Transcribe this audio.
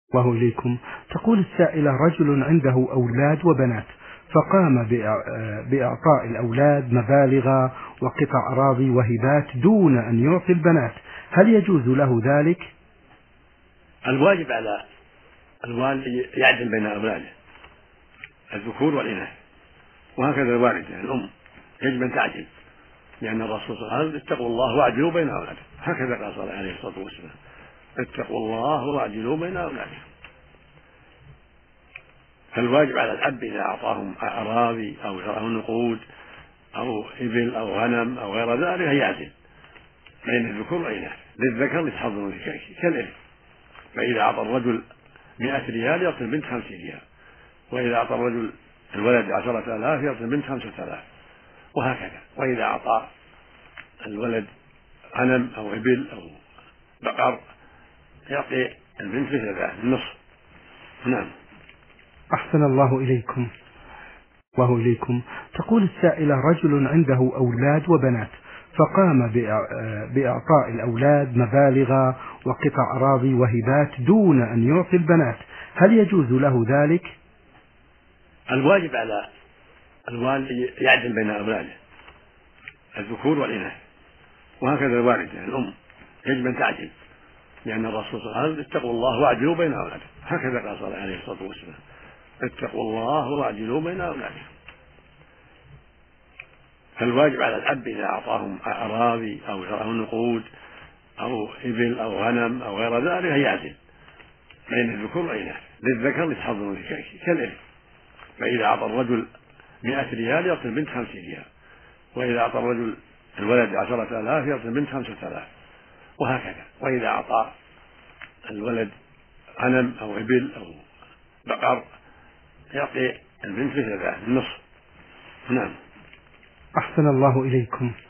الله إليكم. تقول السائلة: رجل عنده أولاد وبنات، فقام بإعطاء الأولاد مبالغ وقطع أراضي وهبات دون أن يعطي البنات، هل يجوز له ذلك؟ الواجب على الوالد يعدل بين أولاده الذكور والإناث، وهكذا الوالدة الأم يجب أن تعدل، لأن الرسول صلى الله عليه وسلم: اتقوا الله واعدلوا بين أولادكم، هكذا قال صلى الله عليه وسلم: اتقوا الله واعدلوا بين أولادكم. فالواجب على الأب إذا أعطاهم أراضي أو أعطاهم نقود أو إبل أو غنم أو غير ذلك أن يعدل بين الذكور والإناث، للذكر مثل حظ الأنثيين كالإرث. فإذا أعطى الرجل 100 ريال يعطي البنت 5 ريال، وإذا أعطى الرجل الولد 10,000 يعطي البنت 5,000، وهكذا. وإذا أعطى الولد غنم أو إبل أو بقر يعطي البنت مثل ذلك النصف. نعم. أحسن الله إليكم. الله إليكم. تقول السائلة: رجل عنده أولاد وبنات، فقام بإعطاء الأولاد مبالغ وقطع أراضي وهبات دون أن يعطي البنات، هل يجوز له ذلك؟ الواجب على الوالد يعدل بين أولاده الذكور والإناث، وهكذا الوالدة الأم يجب أن تعدل، لأن الرسول صلى الله عليه وسلم: اتقوا الله واعدلوا بين أولادكم، هكذا قال صلى الله عليه وسلم: اتقوا الله واعدلوا بين أولادكم. فالواجب على الأب إذا أعطاهم أراضي أو أعطاهم نقود أو إبل أو غنم أو غير ذلك أن يعدل بين الذكور والإناث، للذكر مثل حظ الأنثيين كالإرث. فإذا أعطى الرجل 100 ريال يعطي البنت 5 ريال، وإذا أعطى الرجل الولد 10,000 يعطي البنت 5,000، وهكذا. وإذا أعطى الولد غنم أو إبل أو بقر يعطي البنت مثل ذلك النصف. نعم. أحسن الله إليكم.